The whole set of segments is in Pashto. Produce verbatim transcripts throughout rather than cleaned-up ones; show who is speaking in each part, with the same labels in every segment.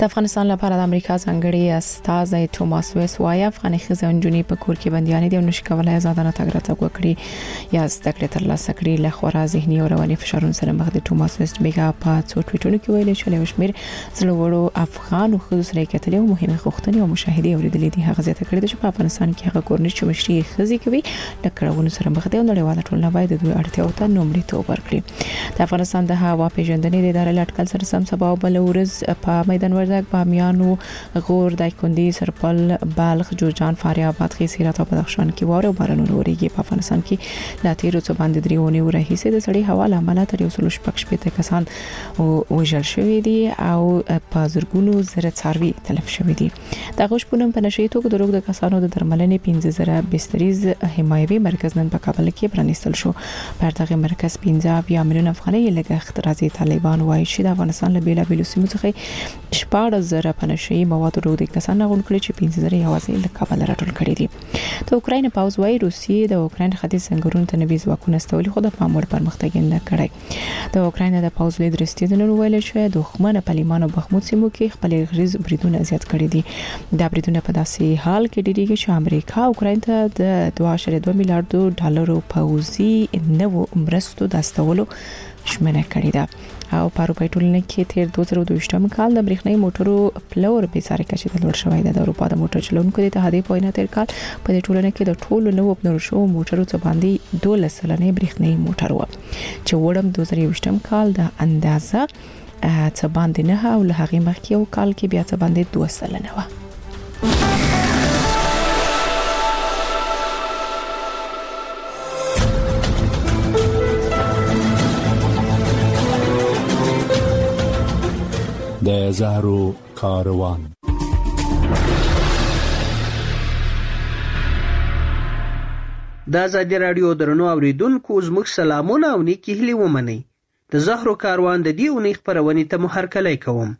Speaker 1: د افغانستان لپاره د امریکا ځانګړي استازی توماس ویس وايي افغاني ښځې او نجونې په کور کې بنديان دي او نشي کولای آزاد نه تګ راتګ وکړي یا زده کړې ترلاسه کړي. له خورا ذهني او رواني فشارونو سره مخ دي. توماس ویس بیګا په څو ټویټونو کې ویلي چې له شمیر زړورو افغان ښځو سره کتلې او مهمه غوښتنې او مشاهدې اوریدلې دي. هغه زیاته کړې چې په افغانستان کې هغه کورنۍ چې مشري ښځې کوي د کړهونو سره مخ دي او نړیواله ټولنه باید د دوی اړتیاو ته لومړیتوب ورکړي. د افغانستان د هوا پیژندنې د ادارې لټکل سره سم سبا او بل ورځ په میدان وردګ، بامیانو، غور، دایکنډي، سرپل، بلخ، جوزجان، فاریاب، خیز، هرات او بدخشان کې واوره او بارانونه وریږي. په افغانستان کې لا تیرو څو باندې دریونه ورهیسه د سړي هوا لامل تر یو سل شپږ شپږ کسان وژل شوي دي او په زرګونو زره څاروي تلف شوي دي. د غوښپونم په نشي توګه د روغ د کسانو د درملنې پنځه زره بستریز حمایوي مرکز نن په کابل کې پرانیستل شو. په دغه مرکز پنځه یا میلیون افغانۍ لګښت راځي. طالبان وایي چې د افغانستان له بیلابیلو سیمو څخه شپږ زره پنشي مواد روغ د کسان غون کړي چې پنځه زره یوازې له کابل راټول کړي دي. د اوکراین پاوز وایي روسیې د اوکراین ختیځ سنگرونو ته نوي ځواکونه استولي خو د پام وړ پرمختګ نه کړی. د اوکراین د پاوز لیدر ستیدن ویل چې دښمن په لیمان او بخمود سیمو کې خپل غریز بریدونه زیات کړي دي. دا بریدونه په داسې حال کې ډیریږي چې امریکا اوکراین ته د دوه اعشاریه دوه میلیارډ ډالرو پوځي نوو مرستو د استولو شمنه کړې ده. او په اروپا ټولنه کې تیر دوه زره دوه ویشتم کال د برېښنايي موټرو پلور په ساري کچې ته لوړ شوی دی. د اروپا د موټر چلونکو د اتحادیې په وینا تیر کال په دې ټولنه کې د ټولو نوو پلور شوو موټرو څخه باندې دولس سلنه برېښنايي موټر و چې وړم دوه زره ویشتم کال د اندازه څخه باندې نه او له هغې مخکې یو کال کې بیا څخه باندې دوه سلنه و.
Speaker 2: د زهرو کاروان.
Speaker 3: د ازادي رادیو درنو اوریدونکو زموږ سلامونه او نیکی هیلې ومنئ. د زهرو کاروان د دې اونۍ خپرونې ته مو هرکلی کوم.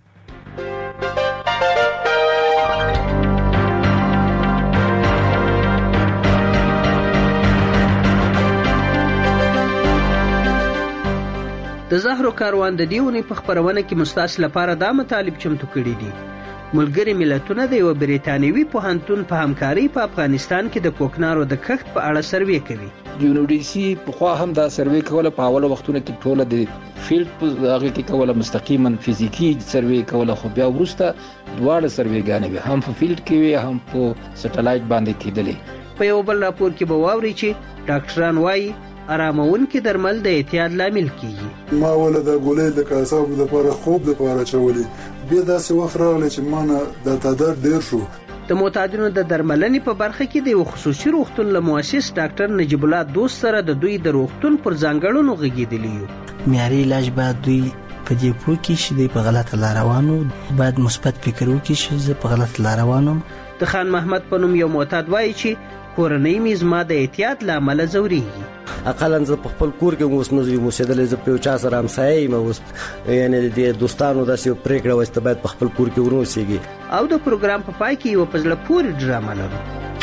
Speaker 3: د زهرو کاروان د دیونی په خبرونه کې مستاس لپاره دا مطالب چمتو کړي دي. ملګری ملتونه د یو بریتانیوي پوهنتون په همکاري په افغانستان کې د کوکنارو د کښت په اړه سروې کوي.
Speaker 4: یو ډي سي په خوا هم دا سروې کوله. په اول وختونو کې ټوله د فیلډ په هغه کې کوله مستقیما فزیکی سروې کوله، خو بیا وروسته دواړه سروېګانې به هم په فیلډ کې وي هم په سټلایټ باندې کېدلې.
Speaker 3: په یو بل راپور کې به واوري چې ډاکټران وایي ارامون کې درمل د اعتیاد لامل کیږي.
Speaker 5: ما ول د ګولې د کاسابو لپاره خوب لپاره چولې بیا داسې وخت راغلی چې ما نه د تعداد ډیر شو.
Speaker 3: د معتادینو د درملنې په برخه کې د یو خصوصي روغتون له مؤسس ډاکټر نجیب الله دوست سره د دوی د روغتون پر ځانګړنو غږېدلی یو.
Speaker 6: معیاري علاج باید دوی په دې پوه کې چې دوی په غلطه لار روانو، باید مثبت فکر وکړي چې زه په غلطه لار روانم.
Speaker 3: د خان محمد په نوم یو معتاد وایي چې کورنۍ مې زما د اعتیاد له امله ځورېږي.
Speaker 7: اقلا زه په خپل کور کې اوس نه یم اوسېدلی، زه په یو چا سره همسایه یم اوس، یعنې د دوستانو داسې یو پرېکړه وه چې ته باید په خپل کور کې ونه اوسېږي.
Speaker 3: او د پروګرام په پای کې یوه په زړه پورې ډرامه لرو.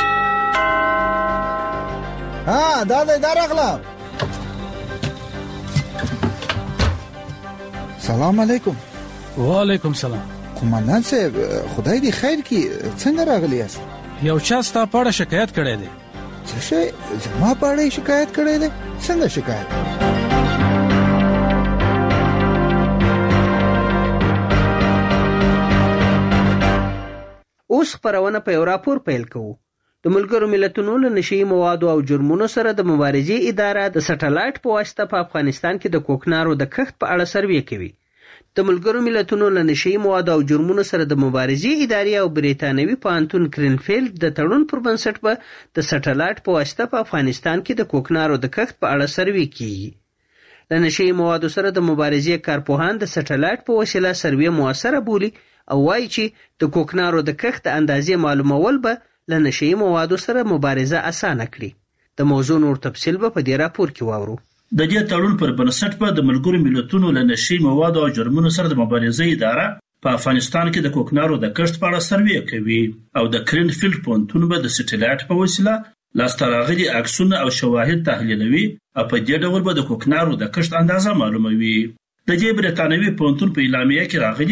Speaker 8: ها دا دی دا راغله. سلام علیکم.
Speaker 9: وعلیکم سلام.
Speaker 8: قومندان صاحب خدای دې خیر کړي، څنګه راغلی یاست؟
Speaker 9: یو چا ستا په اړه شکایت کړی دی.
Speaker 8: څه شی؟ زما په اړه شکایت کړی دی؟ څنګه شکایت؟
Speaker 3: اوس خبرونه په یو راپور پیل کوو. د ملګرو ملتونو له نشي موادو او جرمونو سره د مبارزې اداره د سټلایټ په واسطه په افغانستان کې د کوکنارو د کښت په اړه سروې کوي. د ملګرو ملتونو له نشي موادو او جرمونو سره د مبارزې ادارې او بریتانوي پوهنتون کرینفیلډ د تړون پر بنسټ به د سټلایټ په واسطه په افغانستان کې د کوکنارو د کښت په اړه سروې کیږي. د نشي موادو سره د مبارزې کارپوهان د سټلایټ په وسیله سروې موثره بولي او وایي چې د کوکنارو د کښت اندازې معلومول به له نشي موادو سره مبارزه اسانه کړي. د موضوع نور تفصیل به په دې راپور کې واورو.
Speaker 10: د دې تړون پر بنسټ به د ملګرو ملتونو له نشي موادو او جرمونو سره د مبارزې اداره په افغانستان کې د کوکنارو د کښت په اړه سروې کوي او د کرینفیلډ پوهنتون به د سټلایټ په وسیله لاسته راغلي عکسونه او شواهد تحلیلوي او په دې ډول به د کوکنارو د کښت اندازه معلوموي. د دې بریتانوي پوهنتون په اعلامیه کې راغلي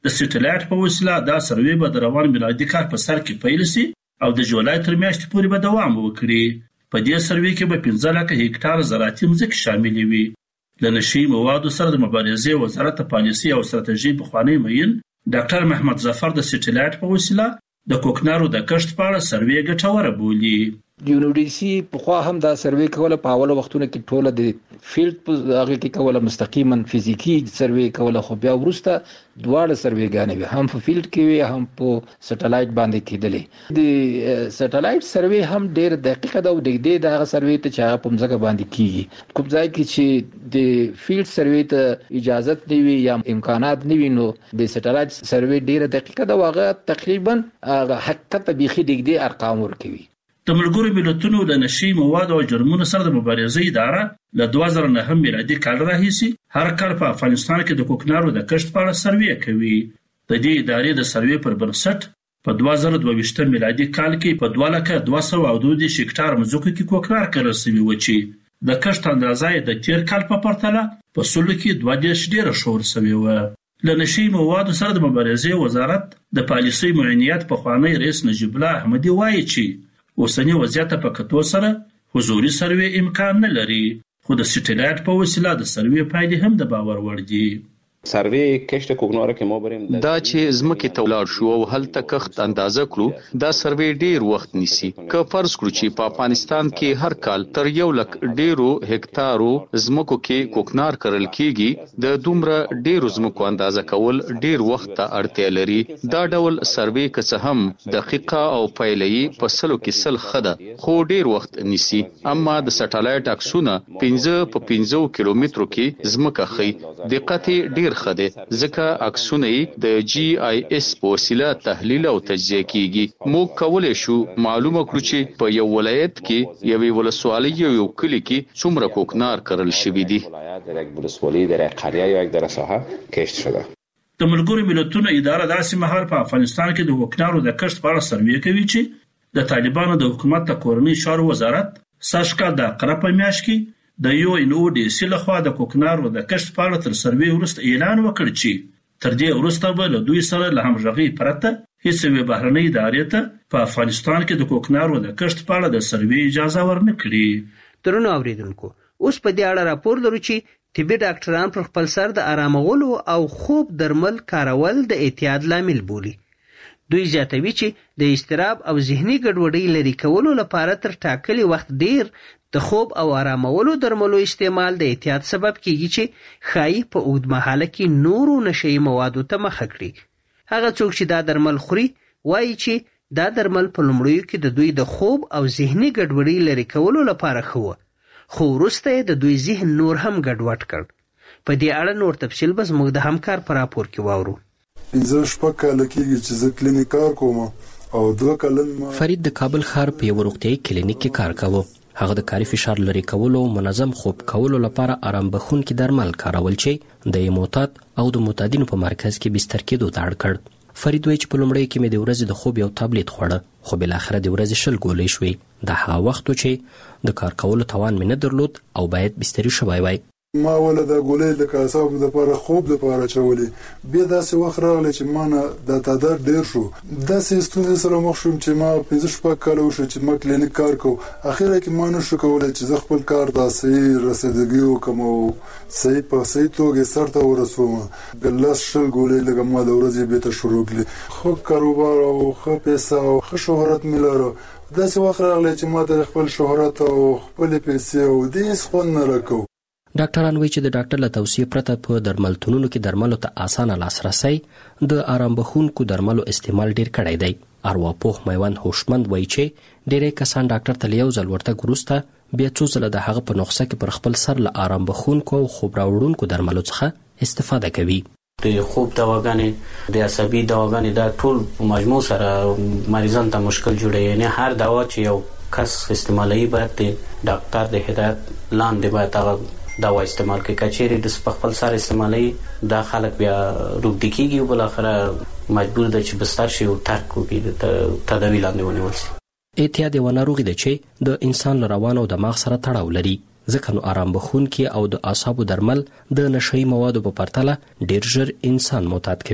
Speaker 10: د سټلایټ په وسیله دا سروې به د روان میلادي کال په سر کې پیل شي او د جولای تر میاشتې پورې به دوام وکړي. په دې سروې کې به پنځه لکه هکټار زراعتي ځمکې شاملې وي. له نشي موادو سره د مبارزې وزارت پالیسي او ستراتیژي پخوانی معین ډاکټر محمد ظفر د سټلایټ په وسیله د کوکنارو د کښت په اړه سروې ګټوره بولي.
Speaker 4: یونیورسيټي په خوا هم دا سروې کوله په اول وختونو کې ټوله د فیلډ په هغه کې کوله مستقیما فزیکی سروې کوله، خو بیا ورسته دواړه سروېګانې وي، هم په فیلډ کې وي هم په سټلایټ باندې کېدلې. د سټلایټ سروې هم ډېر دقیقه ده او دغه دغه سروې ته چې هغه په ځمکه باندې کیږي. کوم ځای کې چې د فیلډ سروې ته اجازه نه وي یا امکانات نه وي نو د سټلایټ سروې ډېر دقیقه ده او هغه تقریبا حقیقت بيخي دغه ارقام ورکوي.
Speaker 10: د ملګرو ملتونو د نشي موادو او جرمونو سره د مبارزې اداره له دوه زره نهم میلادي کال راهیسي هر کال په افغانستان کې د کوکنارو د کښت په اړه سروې کوي. د دې ادارې د سروې پر بنسټ په دوه زره دوه ویشت میلادي کال کې په دوه لکه دوه سوه او دوه دېرش هکټار ځمکو کې کوکنار کرل شوي و چې د کښت اندازه د تیر کال په پرتله په سلو کې دوه دېرش ډېره شور شوې وه. له نشي موادو سره د مبارزې وزارت د پالیسي معینیت پخوانی رئیس نجیب الله احمدي وایي چې اوسنی وضعیت په کتو سره حضوري سروې امکان نه لري، خو د سټلایټ په وسیله د سروې پایلې هم د باور وړ دي.
Speaker 11: سروې کښت کوکنارو کې مو بریم
Speaker 12: دا چې زمکه تولاړ شو او هلته کښت اندازه کړو دا سروې ډیر وخت نیسي. که فرض کړو چې په افغانستان کې هر کال تر یو لک ډیرو هکټارو زمکو کې کوکنار کرل کیږي، د دومره ډیرو زمکو اندازه کول ډیر وخت ته اړتیا لري. دا ډول سروې که څه هم دقیقه او پایلې په سلو کې سل خده خو ډیر وخت نیسي. اما د سټلایټ عکسونه پنځه په پنځه کیلومترو کې زمکه خي، دقت ډیر خده ځکه عکسونه د جی آی اس په وسیله تحلیل او تجزیه کیږي. موږ کولای شو معلومه کړو چې په یو ولایت کې یوې ولسوالۍ یو کلی کې څومره کوکنار کرل شوی دی.
Speaker 11: در یک ولسوالی در یک قریه یا یک در ساحه کشت شده.
Speaker 10: د ملګرو ملتونو اداره داسې مهال په افغانستان کې د کوکنارو د کښت په اړه سروې کوي چې د طالبانو د حکومت د کورنۍ چارو وزارت ساشکا د قره په میاشت کې د یو ان او ډي سي لخوا د کوکنارو د کښت په اړه تر سروې وروسته اعلان وکړ چې تر دې وروسته به له دوی سره له همغږۍ پرته هیڅ یوې بهرنۍ ادارې ته په افغانستان کې د کوکنارو د کښت په اړه د سروې اجازه ورنه کړي.
Speaker 3: درنو اوریدونکو، اوس په دې اړه راپور لرو چې طبي ډاکټران پر خپل سر د آرامولو او خوب درمل کارول د اعتیاد لامل بولي. دوی زیاتوي چې د اضطراب او ذهني ګډوډۍ لرې کولو لپاره تر ټاکلي وخت ډیر د خوب او آرامولو درملو استعمال د اعتیاد سبب کیږي چې ښایي په اوږدمهاله کې نورو نشهیي موادو ته مخه کړي. هغه څوک چې دا درمل خوري وایي چې دا درمل په لومړیو کې د دوی د خوب او ذهني ګډوډۍ لرې کولو لپاره ښه وه، خو وروسته یې د دوی ذهن نور هم ګډوډ کړ. په دې اړه نور تفصیل به زموږ د همکار په راپور کې واورو.
Speaker 5: پنځه شپږ کاله کېږي چې زه کلینیک کار کوم او دوه کلن ما
Speaker 13: فرید د کابل ښار په یو روغتیایي کلینیک کې کار کاوه. هغه د کاري فشار لرې کولو او منظم خوب کولو لپاره آرام بخښونکي درمل کارول چې د معتاد او د معتادینو په مرکز کې بستر کېدو ته اړ کړ. فرید وایي چې په لومړیو کې مې د ورځې د خوب یو تابلیت خوړه، خو بالاخره د ورځې شل ګولۍ شوې. دا هغه وخت و چې د کار کولو توان مې نه درلود او باید بستري شوی وای.
Speaker 5: ما ولا د ګولې د کاساو د لپاره خوب د لپاره چولې بیا داسې وخت راغلی چې ما نه د تعداد ډیر شو. داسې ستونزې سره مخ شوم چې ما پنځه شپږ کاله وشو چې ما کلینیک کار کوم. اخیرا کې ما نشو کولی چې زه خپل کار د صحیح رسیدګي وکړم او صحیح په صحیح توګه سرته ورسوم. ګلاس شل ګولې لږه ما د ورځې بیرته شروع کړې. خو کاروبار او ښه پیسه او ښه شهرت مې لرو. داسې وخت راغلی چې ما د خپل شهرت او خپلې پیسې او دې هېڅ خوند نه راکوو.
Speaker 13: ډاکټران وایي چې د ډاکټر له توصیې پرته په درملتونونو کې درملو ته اسانه لاسرسی د آرام بخښونکو درملو استعمال ډیر کړی دی. ارواپوه میوند هوشمند وایي چې ډېری کسان ډاکټر ته له یو ځل ورتګ وروسته بیا څو ځله د هغه په نسخه کې پر خپل سر له آرام بخښونکو او خوب راوړونکو درملو څخه استفاده کوي.
Speaker 14: د خوب دواګانې د عصبي دواګانې دا ټول په مجموع سره مریضان ته مشکل جوړوي. یعنې هر دوا چې یو کس استعمالوي باید د ډاکټر د هدایت لاندې باید هغه دوا استعمال کوي. کچېرې د خپل سر استعمالوي دا خلک بیا روږدي کېږي او بالاخره مجبور ده چې بستر شي او ترک وکړي، د تداوي لاندې ونیول شي.
Speaker 13: اعتیاد یوه ناروغي ده چې د انسان له روان او دماغ سره تړاو لري، ځکه نو آرام بخښونکي او د اعصابو درمل د نشهیي موادو په پرتله ډېر ژر انسان معتاد کوي.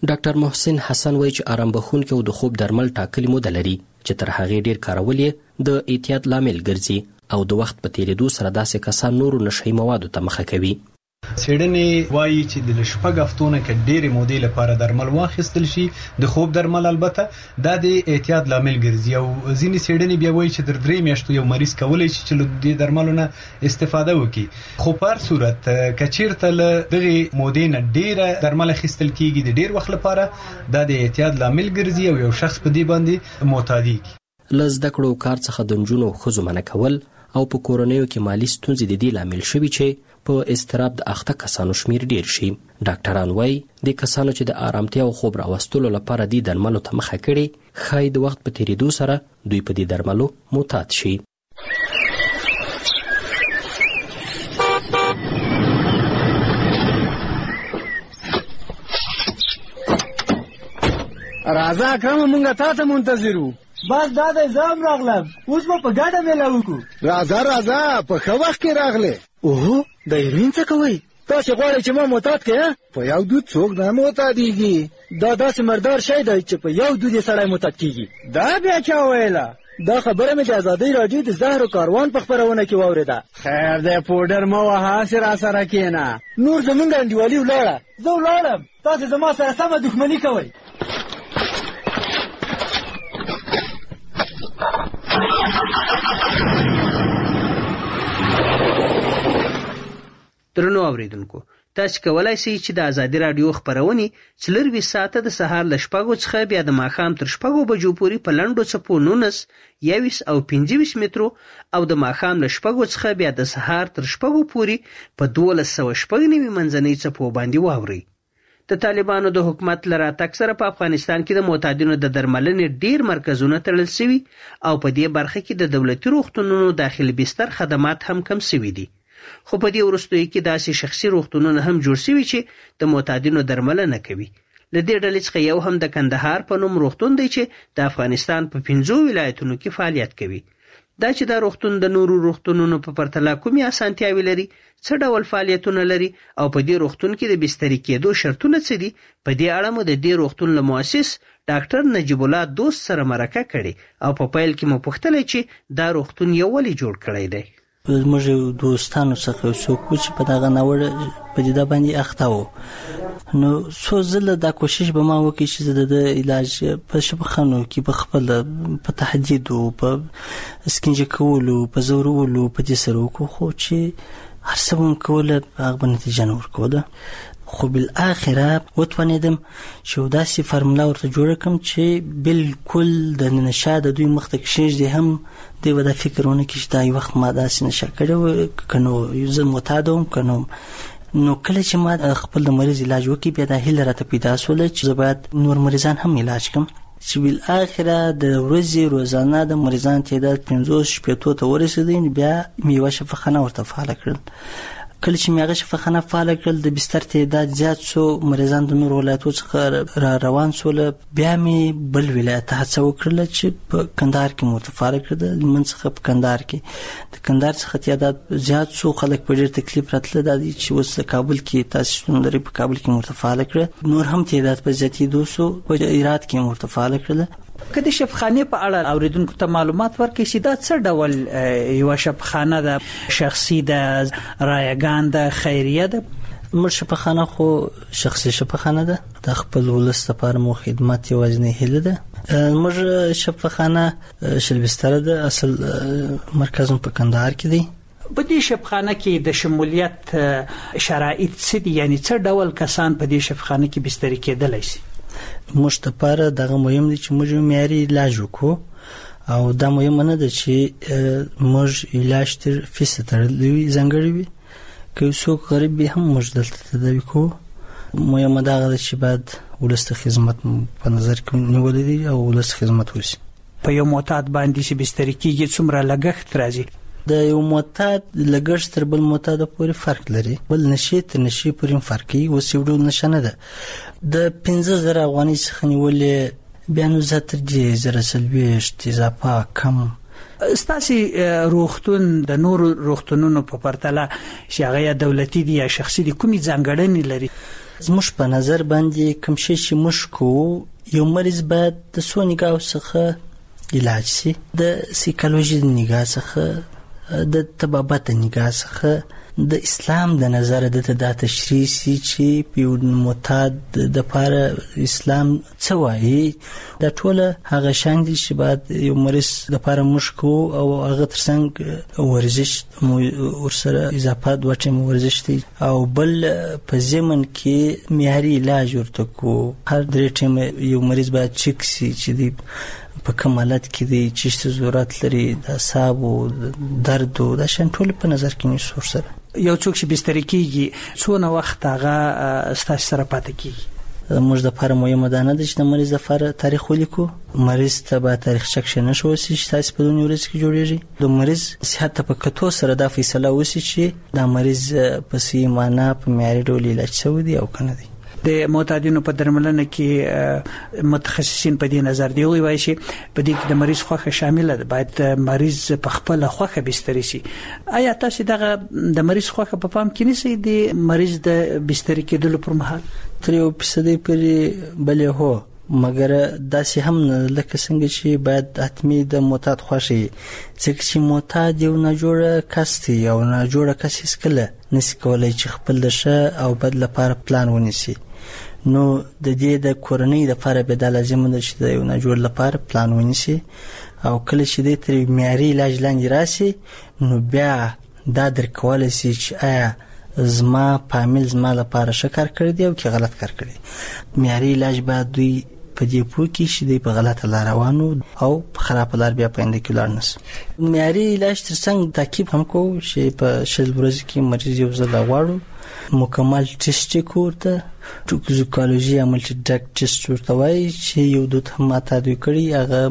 Speaker 13: ډاکټر محسن حسن وایي چې آرام بخونکي او د خوب درمل ټاکلي موده لري چې تر هغې ډیر کارول یې د احتیاط لامل ګرځي او د وخت په تیریدو سره داسې کسان نورو نشهیي موادو ته مخه کوي.
Speaker 15: څېړنې وایي چې د شپږ هفتو نه کې ډېرې مودې لپاره درمل واخیستل شي، د خوب درمل البته دا د احتیاط لامل ګرځي او ځینې څېړنې بیا وایي چې تر درې میاشتو یو مریض کولی شي چې له دې درملو نه استفاده وکړي. خو په هر صورت که چېرته له دغې مودې نه ډېره درمل اخیستل کېږي د ډېر وخت لپاره، دا د احتیاط لامل ګرځي او یو شخص په دې باندې معتادېږي.
Speaker 13: له زده کړو کار څخه د نجونو او ښځو منع کول او په کورنیو کې مالي ستونزې د دې لامل شوي چې په اضطراب د اخته کسانو شمیر ډیر شي. ډاکټران وایي د کسانو چې د آرامتیا او خوب راوستلو لپاره دې درملو ته مخه کړي ښایي د وخت په تیریدو سره دوی په دې درملو معتاد شي.
Speaker 16: راځه اکرم مونږه تا ته منتظر وو.
Speaker 17: بس دا د ځام راغلم، اوس به په ګډه میله وکړو.
Speaker 16: راځه راځه په ښه وخت کې راغلې. اوهو د هیروین څه کوئ؟ تاسې غواړئ چې ما معتاد کړې؟ په یو دود څوک نه معتادېږي. دا داسې مردار شی دی چې په یو دود یې سړی معتاد کېږي. دا بیا چا ویله؟ دا خبره مې د ازادۍ راډیو د زهرو کاروان په خپرونه کې واورېده. خیر دی پوډر مه وهه، هسې راسره کښېنه. نور زموږ انډیوالي ولاړه.
Speaker 17: زه ولاړم، تاسې زما سره سمه دښمني کوئ.
Speaker 3: درنو اوریدونکو، تاسو کولای شئ چې د ازادي رادیو خبرونه څلروي ساعته د سهار ل شپږو څخه بیا د ماښام تر شپږو بجو پورې په لنډو څپو نولس، یویس او پنځه ویشت مترو او د ماښام ل شپږو څخه بیا د سهار تر شپږو پورې په دولس سوه شپږ نوي منځنۍ څپو باندې واورئ. د طالبانو د حکومت له راتګ سره په افغانستان کې د معتادینو د درملنې ډیر مرکزونه تړل شوي او په دې برخه کې د دولتي روغتونونو داخلي بستر خدمات هم کم شوي دي. خو په دې وروستیو کې داسې شخصي روغتونونه هم جوړ شوي چې د معتادینو درملنه کوي. له دې ډلې څخه یو هم د کندهار په نوم روغتون دی چې د افغانستان په پنځو ولایتونو کې فعالیت کوي. دا چې دا روغتون د نورو روغتونونو په پرتله کومې اسانتیاوې لري، څه ډول فعالیتونه لري او په دې روغتون کې د بستري کېدو شرطونه څه دي، په دې اړه مو د دې روغتون له مؤسس ډاکټر نجیب الله دوست سره مرکه کړې او په پیل کې مو پوښتلی چې دا روغتون یې ولې جوړ کړی دی.
Speaker 6: زموږ دوستانو څخه یو څوک و چې په دغه ناوړه پدیده باندې اخته و، نو څو ځله دا کوشش به ما وکړي چې زه د علاج په شفاخانو کې په خپل په تهدید او په سکنجه کولو په زورولو په دې سره وکړو، خو چې هر څه به مو کوله هغه به نتیجه نه ورکوله. خو بالاخره وتوانېدم چې داسې فارموله ورته جوړه کړم چې بالکل د نشه د دوی مخ ته کښېږدي، هم دوی به دا فکر ونه کړي چې دا یو وخت ما داسې نشه کړې وه، که نو زه معتاده وم که نو نو کله چې ما خپل د مریض علاج وکړي بیا دا هیله راته پیدا شوله چې زه باید نور مریضان هم علاج کړم، چې بالاخره د ورځې روزانه د مریضان تعداد پنځوس شپېتو ته ورسېدی. بیا مې یوه شفاخانه ورته فعاله کړل. کله چې مې هغه شفاخانه فعاله کړل د بستر تعداد زیات شو، مریضان د نورو ولایتو څخه را روان شول. بیا مې بل ولایت ته هڅه وکړله چې په کندهار کې مو ورته فعاله کړل. من څخه په کندهار کې د کندهار څخه تعداد زیات شو، خلک په ډېر تکلیف راتله. دا دی چې اوس د کابل کې تاسې شتون لري، په کابل کې مو ورته فعاله کړه. نور هم تعداد په زیاتېدو شو، په هرات کې مو ورته فعاله کړله.
Speaker 18: که د شفاخانې په اړه اوریدونکو ته معلومات ورکړئ چې دا څه ډول یوه شفاخانه ده، شخصي ده، رایګان ده، خیریه ده؟
Speaker 6: موږ شفاخانه خو شخصي شفاخانه ده، د خپل ولس لپاره مو خدمت یوازینۍ هیله ده. موږ شفاخانه شل بستره ده، اصل مرکز په کندهار کې دی.
Speaker 18: په دې شفاخانه کې د شمولیت شرایط څه دي؟ یعنی څه ډول کسان په دې شفاخانه کې بستري کېدلی شي؟
Speaker 6: موږ لپاره دغه مهم دی چې موږ معیاري علاج وکړو، او دا مهمه نه ده چې موږ علاج تر فیصد تړلی وي، ځانګړی وي. که یو څوک غریب وي هم موږ دلته تداوي کوو. مهمه دا ده چې باید ولس ته خدمت په نظر کې نیولی دی او ولس خدمت وشي.
Speaker 18: په یو معتاد باندې چې بستري کېږي څومره لګښت راځي؟
Speaker 6: د یو معتاد لګښت تر بل معتاد پورې فرق لري، بل نشي تر نشي پورې فرق کوي. اوس یو ډول نشه نه ده، د پنځه زره افغانۍ څخه نیولې بیا نو زه تر دې زره څلوېښت اضافه کم
Speaker 18: ستاسي روغتون د نور روغتونونو په پرتله چې هغه دولتي دي یا شخصي دي کومې ځانګړنې لري؟
Speaker 6: زموږ په نظر باندې کوم شی چې موږ کوو یو مریض باید د څو نګاو څخه علاج شي، د سایکولوژي د نګاه څخه، د طبابت د نګاه څخه، د اسلام د نظر د ته د تشریح سي چې په معتاد د لپاره اسلام څه وایي. دا ټول هغه شان دي چې باید یو مریض د لپاره موږ کوو او هغه ترڅنګ ورزش ورسره اضافه د وټم ورزش دي او بل په ضمن کې معیاري علاج ورته کوو. هر درې ټیم یو مریض باید چک سي چې دی په کوم حالت کې دی، چې ضرورت لري د اعصاب او درد او د شان ټول په نظر کې نیسو سره.
Speaker 18: یو څوک چې بستر کېږي څونه وخت هغه ستاسو سره پاتې کېږي؟
Speaker 6: موږ د لپاره مهمه ده نه چې د مریض لپاره تاریخ ولیکو. مریض ته به تاریخ چک شي نه شو چې تاسو په دونی ورځ کې جوړیږي. د مریض صحت په کتو سره دا فیصله وسی چې د مریض په سیمانه په معیاري ډول علاج شوی دی او کنه دی.
Speaker 18: د معتادینو په درملنه کې متخصصین په دې نظر دی وایي چې په دې کې د مریض خوخه شامل ده، باید مریض په خپل خوخه بستر شي. آیا تاسو دغه د مریض خوخه په پام کې نیسئ د مریض د بستر کېدلو پر مهال؟
Speaker 6: تر یو فیصدي پورې بلې هو، مګر داسې هم لکه څنګه چې باید حتمی د معتاد خوښي، ځکه چې معتاد یو نه جوړه کس دی او نه جوړه کس هیڅ کله نشي کولای چې خپل د ښه او بد لپاره پلان ونیسي. نو د دې د کورنۍ لپاره به د لازم ده چې د یو نه جوړ لپاره پلان ونیسي او کله چې د تر معیاري علاج لاندې راشي نو بیا دا درکول شي چې آیا زما فامیل زما لپاره ښه کار کړی دی او کې غلط کار کړی. معیاري علاج باید دوی په دې پوه کې چې دی په غلطه لار روانو او په خراب لار بیا پاینده کې لاړ نس. معیاري علاج ترڅنګ تعقیب هم کوو چې په شل ورځې کې مریض یو ځل غواړو مکمل ټیسټ کوته ټوکزیکولوژي عمل چې ډاک ټیسټ ورته وایي چې یو دوت هم ماته دوی کړی هغه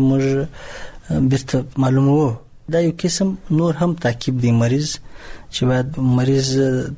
Speaker 6: موږ بیرته معلومو. دا یو قسم نور هم تعقیب دی مریض چې باید مریض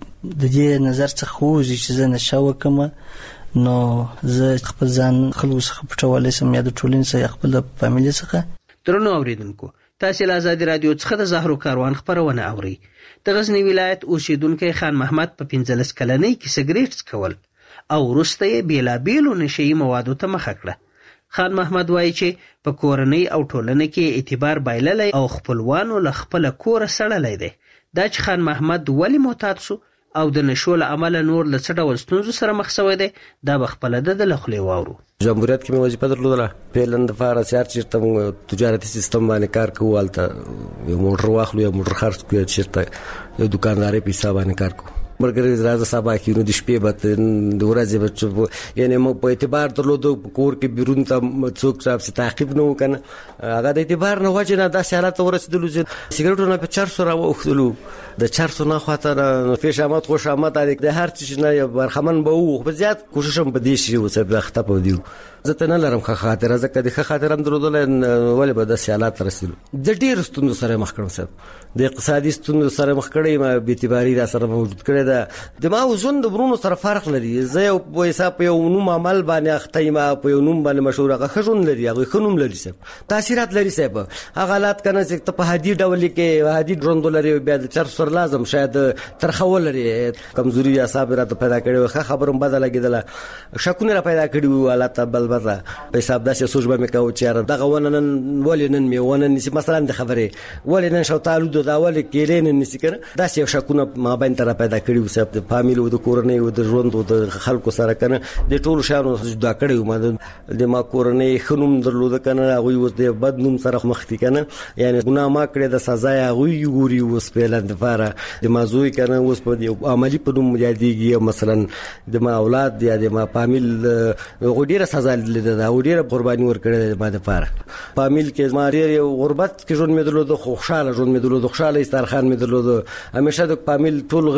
Speaker 6: د دې نظر څخه وځي چې زه نشه وکم نو زه خپل ځان خلکو څخه پټولی سم یا د ټولنې څخه خپل فامیل څخه.
Speaker 3: درنو اوریدونکو، تاسو له آزادي رادیو څخه د زهرو کاروان خبرونه اورئ. د غزنی ولایت اوسیدونکو خان محمد په پنځلس کلنۍ کې سګریټ څکول او وروسته یې بیلابیلو نشئی موادو ته مخه کړه. خان محمد وایي چې په کورنۍ او ټولنه کې اعتبار بایللی او خپلوانو له خپل کور سړلی دی. دا چې خان محمد ولی معتاد شو او د نشو له امله نور له څه ډول ستونزو سره مخ شوی دی دا به خپله د ده له خولې واورو.
Speaker 7: جمهوریت کې مې وظیفه درلودله، پیلن دپاره سیار چېرته موږ تجارتي سیستم باندې کار کوو، هلته یو موټر واخلو یا موټر خرڅ کړو یا چېرته یو دوکاندارۍ په حساب باندې کار کوو. مرګري راځه سبا کې نو د شپې به د ورځې به یعنې موږ په اعتبار درلودو کور کې بیرون ته څوک صاحب تعقیب نه و که نه هغه د اعتبار نه وجې نه داسې حالت ته ورسېدلو چې سګرېټو نه په چرسو راوښتلو. د چرسو نه خواته نه پیش آمد خوش آمد د هر څه نه یو برخمن به وو، خو زیات کوشش هم په دې شي اوسه بخته په دیو. زه ته نه لرم ښه خاطره، ځکه د ښه خاطره هم درلودلی ولې به داسې حالات ته رسېدلو. د ډېرو ستونزو سره مخ کړم صاحب، د اقتصادي ستونزو سره مخ کړی ما، بې اعتباري را سره موجود کړې ده. د ما ژوند د ورونو سره فرق لري. زه یو په حساب په یو نوم عمل باندې اخته یم، په یو نوم باندې مشهور، هغه ښه ژوند لري، هغوی ښه نوم لري صاحب، تاثیرات لري صاحب. هغه حالات که نه چې ته په هادي ډول کې هادي ژوند ولري بیا د چرس سره لازم شاید ترخه ولري، کمزوري اعصاب راته پیدا کړي وي، ښه خبره هم بده لګېدله، شکونه را پیدا کړي وي حالات بل بده په حساب داسې سوچ به مې کوو چې یاره دغه ونه نن ولې نن مې ونه نیسي، مثلا د خبرې ولې نن شوتالو د دا ولې کیلې نه نیسي که نه، داسې یو شکونه مابین ته را پیدا کړي وو صاحب، د فامیل او د کورنۍ او د ژوند او د خلکو سره که نه د ټولو شیانو جدا کړی وو. ما د ما کورنۍ ښه نوم درلوده که نه، هغوی اوس د بد نوم سره مخ دي که نه، یعنې ګناه ما کړې د سزا یې هغوی ګوري اوس فعلا دپاره. د ما زوی که نه اوس په یو عملي په نوم یادېږي، مثلا د ما اولاد یا د ما فامیل هغوی ډېره سزا لیدلې ده، هغوی ډېره قرباني ورکړې ده زما دپاره. فامیل کې زما ډېر یو غربت کې ژوند مې درلوده، خو خوشحاله ژوند مې درلوده، خوشحاله استارخان مې درلوده. همیشه د فامیل ټول غړي به په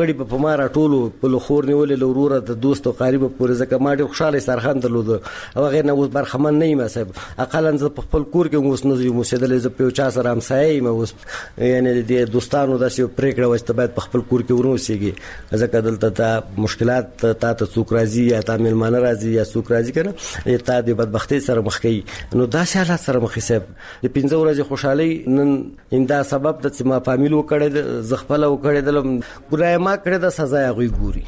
Speaker 7: ما را ټولو په لخور نیولې لوروره د دوست او قریب پورې ځکه ما ډېر خوشاله سرخان درلود او هغه نه اوس برخمن نه یم صاحب اقلا زه په خپل کور کې اوس نه یم اوسېدلی زه په یو چا سره همسایه یم اوس یعنی د دوستانو داسې پرېکړه وه چې ته باید په خپل کور کې ونه اوسېږي ځکه دلته تا مشکلات تا ته څوک راځي یا تا میلمانه راځي یا څوک راځي که نه تا د بدبختۍ سره مخ کوي نو داسې حالات سره مخ صاحب د پنځه ورځې خوشحالۍ نن همدا سبب ده چې ما فامیل وکړی زه خپله وکړی دلم ګناه ما کړې ده سزا یې هغوی ګوري.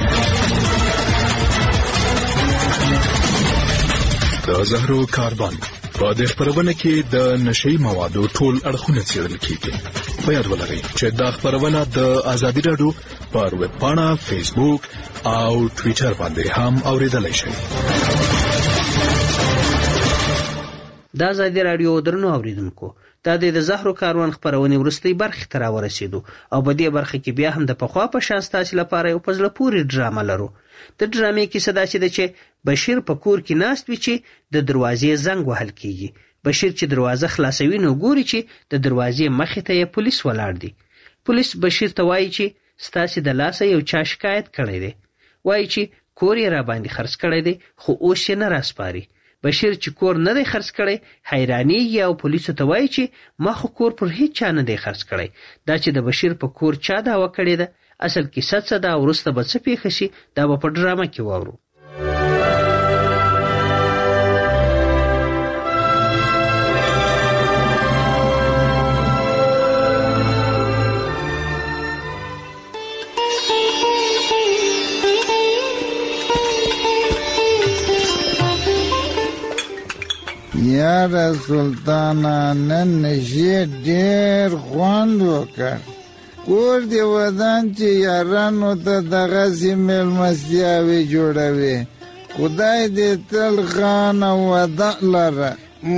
Speaker 19: د زهرو کاروان په دې خپرونه کې د نشئی موادو ټول اړخونه څېړل کیږي. په یاد ولرئ چې دا خپرونه د ازادي راډیو پر ویب پاڼه، فیسبوک او ټویټر باندې هم اوریدلای شئ.
Speaker 3: د ازادي راډیو درنو اوریدونکو دا د زهرو کاروان خپرونې وروستۍ برخې ته راورسېدو او په دې برخه کې بیا هم د پخوا په شان ستاسې لپاره یو په زړه پورې ډرامه لرو. د ډرامې کیسه داسې ده چې بشیر په کور کې ناست وي چې د دروازې زنګ وهل کیږي. بشیر چې دروازه خلاصوي نو ګوري چې د دروازې مخې ته یې پولیس ولاړ دي. پولیس بشیر ته وایي چې ستاسې د لاسه یو چا شکایت کړی دی، وایي چې کور یې را باندې خرڅ کړی دی خو اوس یې نه راسپاري. بشیر چې کور نه دی خرڅ کړی حیرانېږي او پولیسو ته وایي چې ما خو کور پر هیڅ چا نه دی خرڅ کړی. دا چې د بشیر په کور چا دعوه کړې ده اصل کیسه څه ده او وروسته به څه پېښه شي دا به په ډرامه کې واورو.
Speaker 8: یاره سلطانه نن نشي ډېر خوند وکړ. کور دې ودان چې یارانو ته دغسې مېلمستیاوې جوړوي. خدای دې تل خان او وده لره.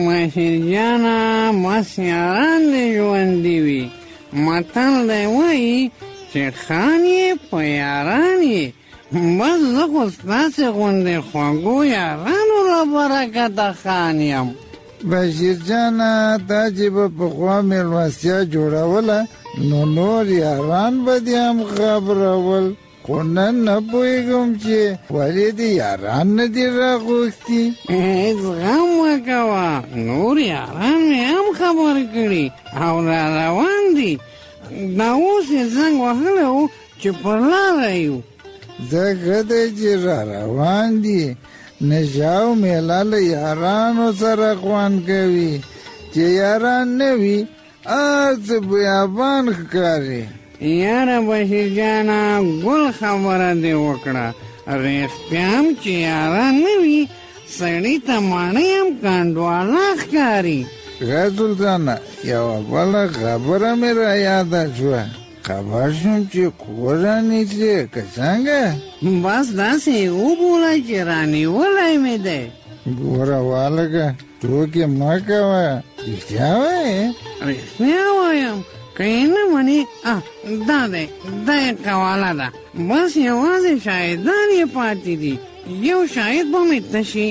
Speaker 20: مشرجانه مس یاران دې ژوندي وي. متل دی وایي چې خان یې په یاران یې. بس زه خو ستاسې غوندې خوږو یارانو له برکته خان یم.
Speaker 8: بشیر جانه تا چې به پخوا مېلمستیا جوړوله نو نور یاران به دې هم خبرول، خو نن نه پوهېږم چې ولې دې یاران نه دي راغوښتي.
Speaker 20: هېڅ غم مه کوه، نور یاران مې هم خبر کړي او را روان دي. دا اوس یې زنګ وهلی و چې پر لاره یو.
Speaker 8: ځکه دی چې را روان دي. نشاو میله له یارانو سره خوند کوي. چې یاران نه وي هر څه بیابان ښکاري.
Speaker 20: یاره بشیر جانه ګل خبره دې وکړه. رښتیا هم چې یاران نه وي سړي ته ماڼۍ هم کنډواله ښکاري.
Speaker 8: ښه سلطانه یوه بله خبره مې را یاده شوه. خبر شوم چې کور رانیسې که څنګه؟
Speaker 20: بس داسې یې وبوله چې رانیولی مې دی.
Speaker 8: ګوره والګه ټوکې مه کوه، رښتیا وایې؟
Speaker 20: رښتیا وایم، که یې نه منې دا دی دا یې قواله ده. بس یوازې شاهدان یې پاتې دي. یو شاهد به مې تشي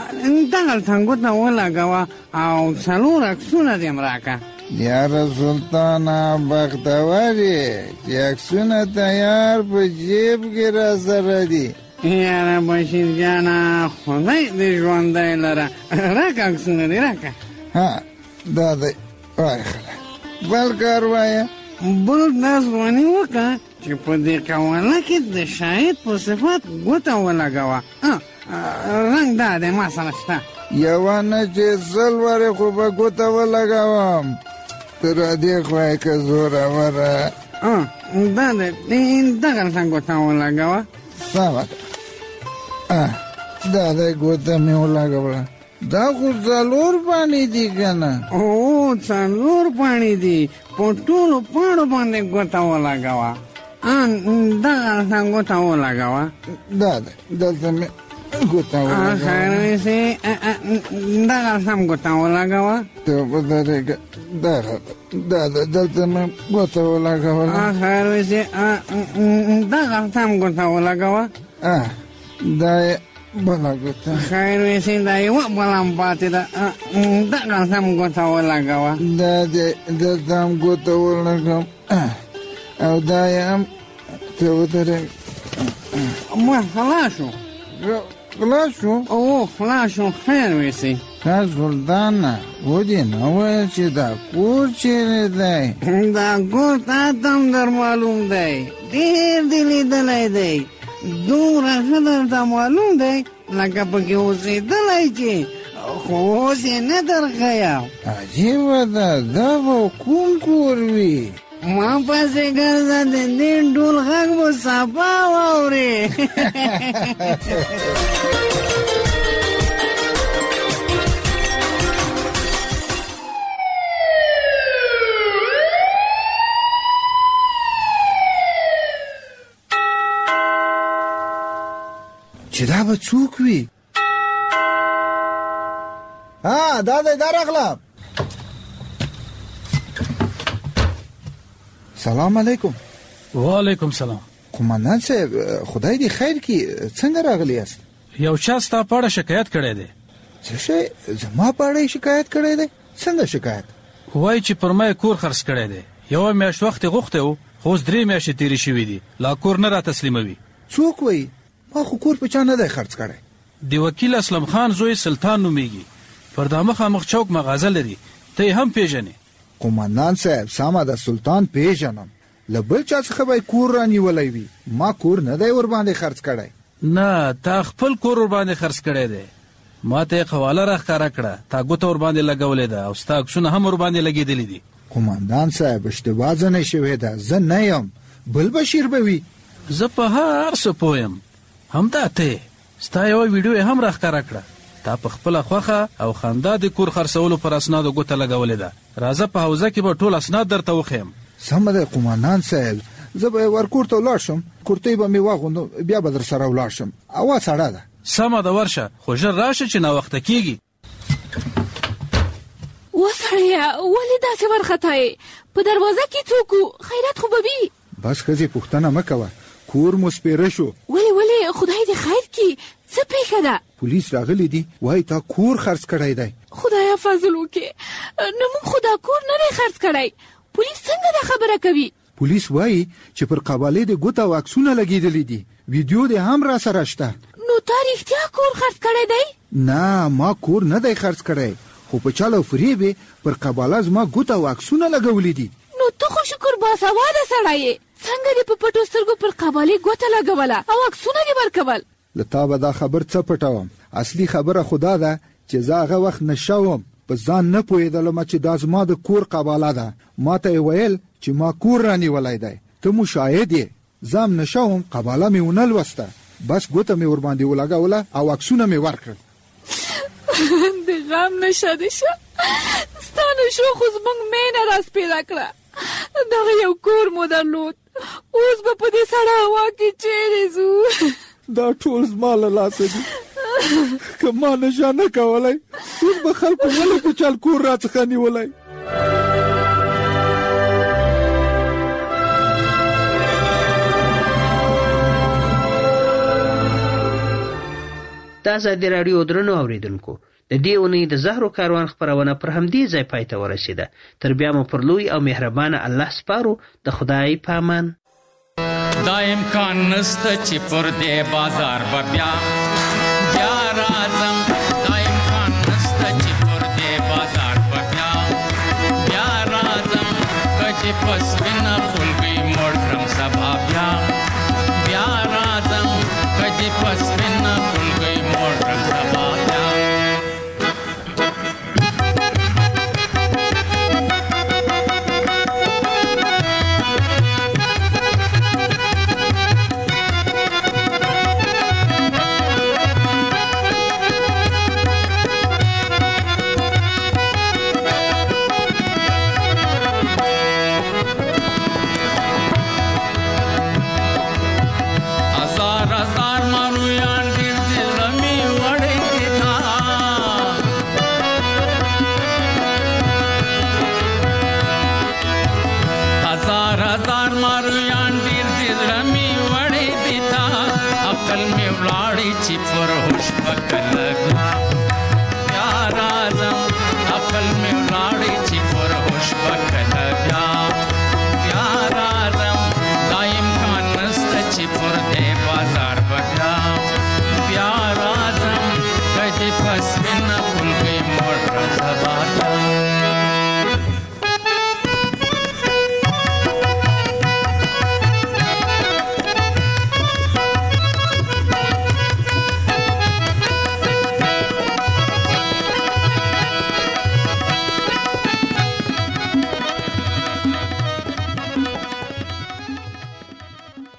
Speaker 20: دغلته ګوته ولګوه او څلور عکسونه دې م راکړه.
Speaker 8: یاره سلطانه بختور یې چې عکسونه تیار په جیب کې را سره دي.
Speaker 20: یاره بشیر جانه خدای دې ژوندی لره. راکه عکسونه دې راکه.
Speaker 8: ها دا دی واخله. بل کار وایه.
Speaker 20: بل دا ځواني وکړه چې په دې قواله کې د شاهد په صفت ګوته ولګوه. رنګ دا دی ما سره شته.
Speaker 8: یوه نه چې سل ورې خو به ګوته ولګوم. ته را دې خوا یې که زوروره.
Speaker 20: دا دی دغلته ګوته ولګوه.
Speaker 8: سمه ده. دا دی ګوته مې ولګوله. دا خو څلور پاڼې دي که نه؟
Speaker 20: او څلور پاڼې دي. په ټولو پاڼو باندې ګوته ولګوه. دغلته ګوته ولګوه.
Speaker 8: دا دی دلته مې ګوته ولګوه.
Speaker 20: خیر ویسې دغلته هم ګوته ولګوه.
Speaker 8: ته په درېږه دا ده دلته مې ګوته ولګوله.
Speaker 20: خیر ویسې دغلته هم ګوته ولګوه.
Speaker 8: دا یې بله ګوته.
Speaker 20: خیر ویسې دا یوه بله هم پاتې ده. دغلته هم ګوته ولګوه.
Speaker 8: دا دی دلته هم ګوته ولګوم او دا یې هم ته ودرې
Speaker 20: ما خلاص شو
Speaker 8: خلاص شو
Speaker 20: او خلاص شو خیر ویسي
Speaker 8: کا سلطانه ودې نو وایي چې دا کور چیرې دی
Speaker 20: دا کور تا تم در معلوم دی ډېر دې لیدلی دی دومره ښه درته معلوم دی لکه پکې اوسېدلی چې خو اوس یې نه درښیم
Speaker 8: عجیبه ده دا به کوم کور وي
Speaker 20: ما پسې ګرځه د دې ډول غږ به صفا واورې
Speaker 8: چې دا به څوک وي ها دا دی دا راغلم سلام علیکم
Speaker 9: وعلیکم سلام
Speaker 8: قومندان صاحب خدای دې خیر کړي څنګه راغلی یاست
Speaker 9: یو چا ستا په اړه شکایت کړی دی
Speaker 8: څه شی زما په اړه شکایت کړی دی څنګه شکایت
Speaker 9: وایي چې پر ما کور خرڅ کړی دی یو میاشت وخت غوښته و خو اوس درې میاشتې تیرې شوې دي لا کور نه را تسلیموي
Speaker 8: څوک وایي ما خو کور په چا نه دی خرڅ کړی
Speaker 9: د وکیل اسلم خان زوی سلطان نومیږي پر دا مخامخ چوک مغازه لري ته هم پیژنې
Speaker 8: قومندان صاحب ساما د سلطان پیژنم له بل چا څخه به کور رانیولی وي ما کور نه دی ور باندې خرڅ کړی
Speaker 9: نه تا خپل کور ور باندې خرڅ کړی دی ما ته حواله راښکاره کړه تا ګوته ور باندې لګولې ده او ستا عکسونه هم ور باندې لګېدلي دي
Speaker 8: قومندان صاحب اشتباه ځنې شوې ده زه نه یم بل بشیر به وي
Speaker 9: زه په هر څه پویم همدا ته ستا یوه ویډیو هم راښکاره کړه تا په خپله خوښه او خندا د کور خرڅولو پر اسنادو ګوته لګولې ده راځه په حوزه کې به ټول اسناد درته وښیم
Speaker 8: سمه ده قومندان صاحب زه به ور کور ته ولاړ شم کورتۍ به مې واغوندم بیا به در سره ولاړ شم هوا سړه ده
Speaker 9: سمه ده ورشه خو ژر راشه چې ناوخته کېږي
Speaker 21: وسړیه ولې داسې وارخطایې په دروازه کې څوک و خیرات خو به وي
Speaker 8: بس ښځې پوښتنه مه کوه کور مو سپېره شو
Speaker 21: ولې ولې خدای دې خیر کړي څه پېښه ده
Speaker 8: پولیس راغلی دي وایي تا کور خرڅ کړی دی
Speaker 21: خدایه فضل وکړې نو موږ خو دا کور نه دی خرڅ کړی پولیس څنګه دا خبره کوي
Speaker 8: پولیس وایي چې پر قبالې د ګوته او عکسونه لګېدلي دي ویډیو دې هم را سره شته
Speaker 21: نو تا رښتیا کور خرڅ کړی دی
Speaker 8: نه ما کور نه دی خرڅ کړی خو په چل او فریب پر قباله زما ګوته او عکسونه لګولي دي
Speaker 21: نو ته خو شکر باسواده سړی یې څنګه دې په پټو سترګو پر قبالې ګوته لګوله او عکسونه دې ورکول
Speaker 8: له تا به دا خبر څه پټوم اصلي خبره خو دا ده چې زه هغه وخت نشه وم په ځان نه پوهېدلم چې دا زما د کور قباله ده ما ته یې ویل چې ما کور رانیولی دی ته مو شاهد یې زه هم نشه وم قباله مې ونه لوسته بس ګوته مې ورباندې ولګوله او عکسونه مې ورکړل
Speaker 21: د غم نشه دې شه ستا نشو خو زموږ مینه راسپېره کړه دغه یو کور مو درلود اوس به په دې سړه هوا کې چیرې ځو
Speaker 8: دا ټول زما له لاسه دي که ما نشه نه کولی اوس به خلکو ولې په چل کور راڅخه نیولی
Speaker 3: د ازادي راډیو درنو اوریدونکو د دې اونۍ د زهرو کاروان خپرونه پر همدې ځای پای ته ورسېده تر بیا مو پر لوی او مهربانه الله سپارو د خدای په امان
Speaker 22: دا امکان نسته چې پر دې بازار به بیا بیا راځم دا امکان نسته چې پر دې بازار به بیا بیا راځم که چې پس وینه خلګۍ موړ کړم سبا بیا بیا راځم که چې پس وینه خلګۍ موړ کړم سبا بیا عقل میں ولاړی چې پر هوش پکلګ